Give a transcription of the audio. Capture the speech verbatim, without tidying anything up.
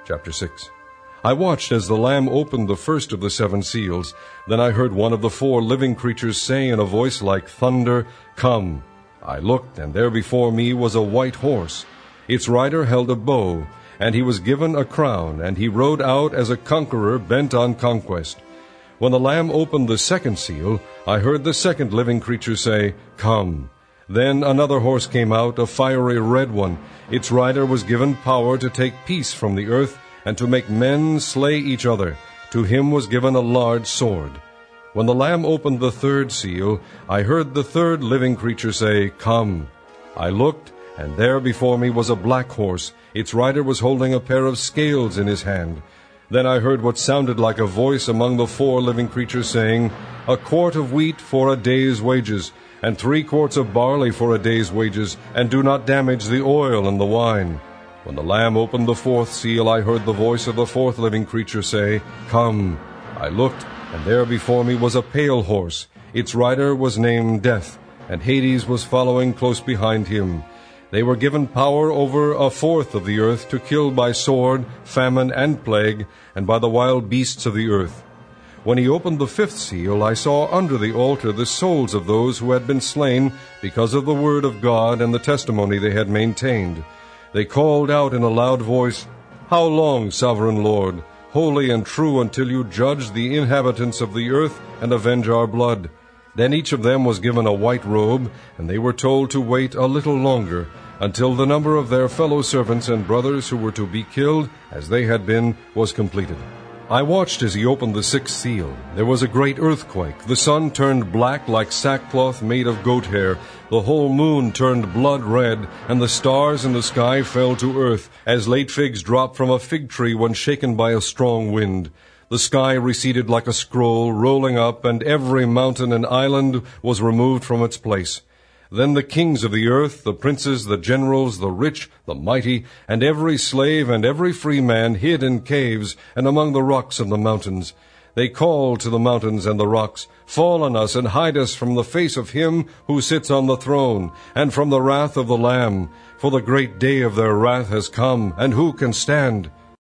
Chapter six. I watched as the Lamb opened the first of the seven seals. Then I heard one of the four living creatures say in a voice like thunder, "Come." I looked, and there before me was a white horse. Its rider held a bow, and he was given a crown, and he rode out as a conqueror bent on conquest. When the Lamb opened the second seal, I heard the second living creature say, "Come." Then another horse came out, a fiery red one. Its rider was given power to take peace from the earth, and to make men slay each other. To him was given a large sword. When the Lamb opened the third seal, I heard the third living creature say, "Come." I looked, and there before me was a black horse. Its rider was holding a pair of scales in his hand. Then I heard what sounded like a voice among the four living creatures saying, "A quart of wheat for a day's wages, and three quarts of barley for a day's wages, and do not damage the oil and the wine." When the Lamb opened the fourth seal, I heard the voice of the fourth living creature say, "Come." I looked, and there before me was a pale horse. Its rider was named Death, and Hades was following close behind him. They were given power over a fourth of the earth to kill by sword, famine, and plague, and by the wild beasts of the earth. When he opened the fifth seal, I saw under the altar the souls of those who had been slain because of the word of God and the testimony they had maintained. They called out in a loud voice, "How long, sovereign Lord, holy and true, until you judge the inhabitants of the earth and avenge our blood?" Then each of them was given a white robe, and they were told to wait a little longer, until the number of their fellow servants and brothers who were to be killed, as they had been, was completed. I watched as he opened the sixth seal. There was a great earthquake. The sun turned black like sackcloth made of goat hair. The whole moon turned blood red, and the stars in the sky fell to earth, as late figs drop from a fig tree when shaken by a strong wind. The sky receded like a scroll, rolling up, and every mountain and island was removed from its place. Then the kings of the earth, the princes, the generals, the rich, the mighty, and every slave and every free man hid in caves and among the rocks of the mountains. They called to the mountains and the rocks, "Fall on us and hide us from the face of him who sits on the throne, and from the wrath of the Lamb. For the great day of their wrath has come, and who can stand?"